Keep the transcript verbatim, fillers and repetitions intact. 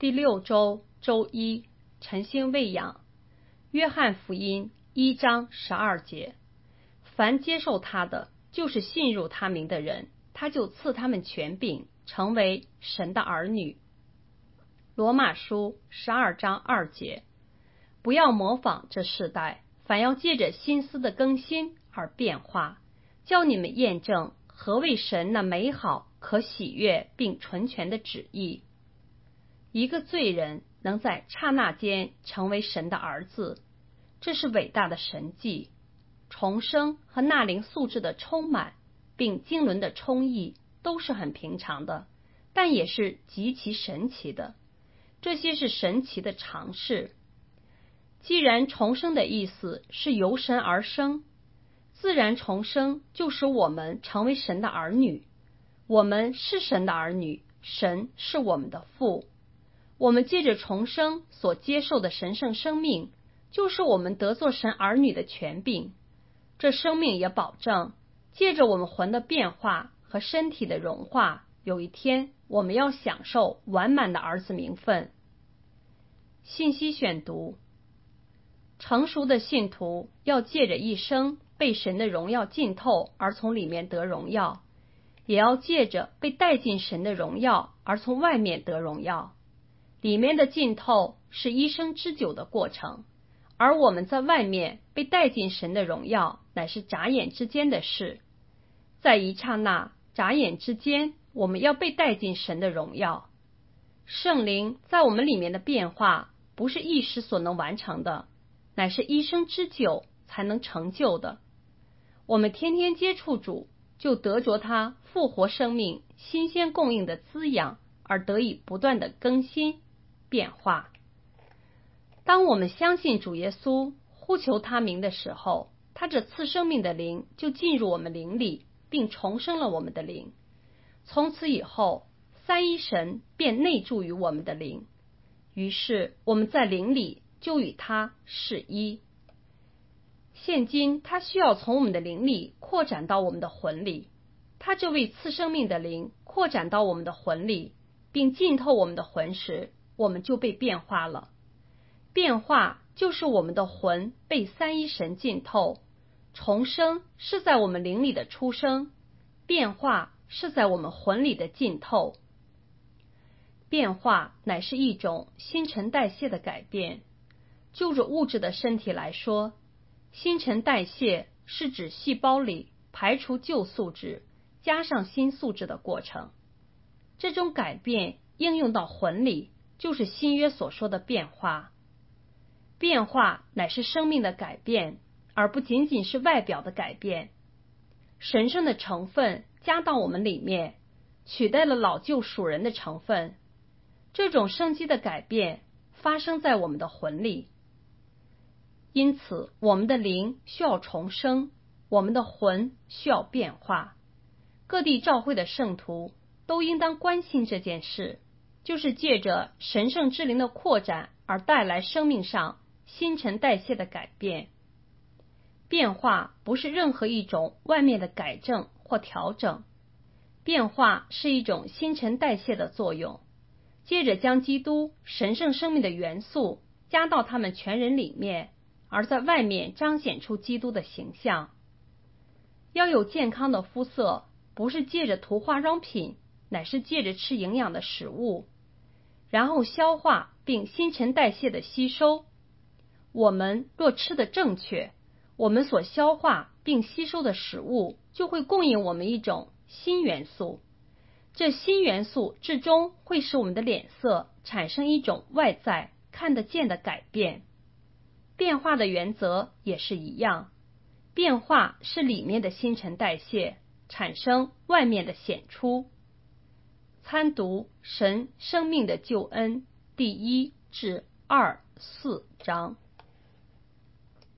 第六周周一，晨星喂养。约翰福音一章十二节，凡接受他的，就是信入他名的人，他就赐他们权柄，成为神的儿女。罗马书十二章二节，不要模仿这世代，反要借着心思的更新而变化，叫你们验证何为神那美好、可喜悦并纯全的旨意。一个罪人能在刹那间成为神的儿子，这是伟大的神迹。重生和纳灵素质的充满，并经纶的充溢，都是很平常的，但也是极其神奇的。这些是神奇的常识。既然重生的意思是由神而生，自然重生就使我们成为神的儿女。我们是神的儿女，神是我们的父。我们借着重生所接受的神圣生命，就是我们得作神儿女的权柄。这生命也保证，借着我们魂的变化和身体的融化，有一天我们要享受完满的儿子名分。信息选读：成熟的信徒要借着一生被神的荣耀浸透而从里面得荣耀，也要借着被带进神的荣耀而从外面得荣耀。里面的浸透是一生之久的过程，而我们在外面被带进神的荣耀乃是眨眼之间的事。在一刹那眨眼之间，我们要被带进神的荣耀。圣灵在我们里面的变化不是一时所能完成的，乃是一生之久才能成就的。我们天天接触主，就得着他复活生命新鲜供应的滋养，而得以不断的更新变化。当我们相信主耶稣，呼求他名的时候，他这赐生命的灵就进入我们灵里，并重生了我们的灵。从此以后，三一神便内住于我们的灵，于是我们在灵里就与他是一。现今他需要从我们的灵里扩展到我们的魂里，他这位赐生命的灵扩展到我们的魂里，并浸透我们的魂时，我们就被变化了。变化就是我们的魂被三一神浸透，重生是在我们灵里的出生，变化是在我们魂里的浸透。变化乃是一种新陈代谢的改变。就着物质的身体来说，新陈代谢是指细胞里排除旧素质，加上新素质的过程。这种改变应用到魂里，就是新约所说的变化。变化乃是生命的改变，而不仅仅是外表的改变。神圣的成分加到我们里面，取代了老旧属人的成分。这种生机的改变发生在我们的魂里。因此，我们的灵需要重生，我们的魂需要变化。各地教会的圣徒都应当关心这件事，就是借着神圣之灵的扩展而带来生命上新陈代谢的改变。变化不是任何一种外面的改正或调整，变化是一种新陈代谢的作用，接着将基督神圣生命的元素加到他们全人里面，而在外面彰显出基督的形象。要有健康的肤色，不是借着涂化妆品，乃是借着吃营养的食物，然后消化并新陈代谢的吸收。我们若吃得正确，我们所消化并吸收的食物就会供应我们一种新元素。这新元素至终会使我们的脸色产生一种外在看得见的改变。变化的原则也是一样，变化是里面的新陈代谢，产生外面的显出。参读神生命的救恩第一至二四章。